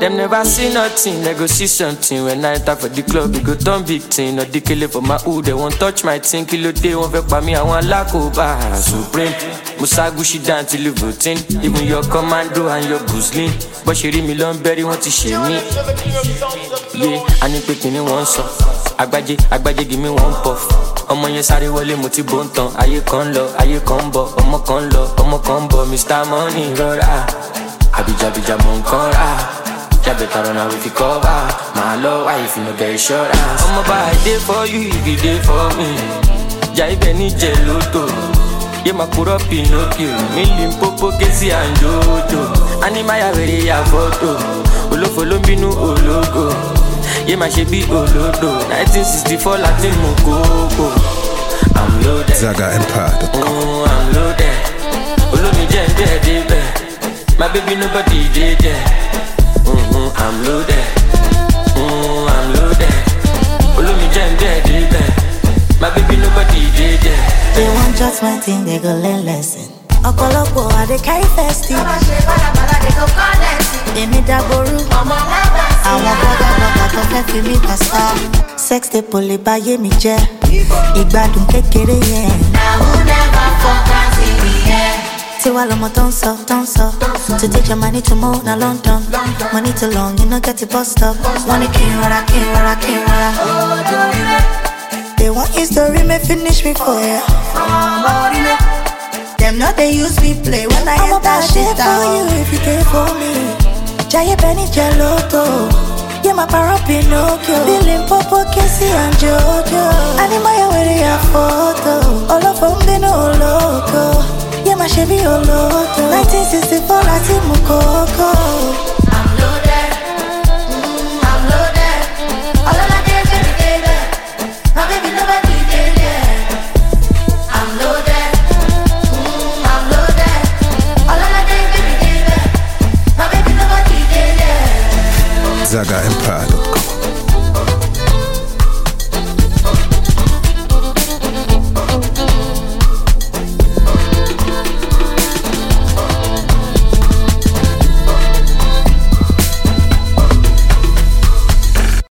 Them never see nothing, they go see something. When I enter for the club, we go turn big thing. Or the killer for my hood, they won't touch my thing. Kilo day, won't vex by me, I want lack over Supreme. Musagushi down till you voting. Even your commando and your Guzlin. But she read me long berry, want to share me. Yeah, I need picking in one song. Agbaje, give me one puff. Ọmọ yẹn sáré wọlé mo ti bó ń tan. Ayé kan lọ, ayé kan bọ̀. Ọmọ kan lọ, ọmọ kan bọ̀. Mr. Money rọra. Abija mo ń kan ra. Ya better run away if you cover. My love, why if you no get insurance? I'ma buy a day for you if you day for me. Jai Benny Geloto. Yeah, my put up Pinocchio. Million Popo, Kesi and Jojo. Animaya very ya photo. Follow Binu Ologo. Yeah, my shebi Olodo. 1964 Latin Mokoko. I'm loaded. ZagaEmpire.com. I'm loaded. Olomi Jende. My baby nobody did there. I'm loaded. I'm loaded. Olumi Jende. My baby nobody did that. They want judgment thing, they go learn lesson. Okolopo, I they carry festive. They need that boru. I want brother to fẹ́ fi mi pasta. Sex they pull it by me jẹ́. Ìgbádùn kékeré yẹn. Now who never focus in the air. Tiwa lomo don't so. To take your money to move na London. Money too long, you no get it bust up. Wanna king rara. They want history, may finish me for ya. Them not they use me play when I am that shit for you if you care for me. Jai Benny Geloto. Yeah, my paro Pinocchio. Billing Popo, Kesi and Jojo. Animaya with your photo. All of them they know loco. Yeah, my Chevy Olodo. 1964 Latin Mokoko. I'm loaded. I'm loaded. All of my days every day. My baby nobody did it. I'm loaded. I'm loaded. All of my days every day. My baby nobody did it. ZagaEmpire.com.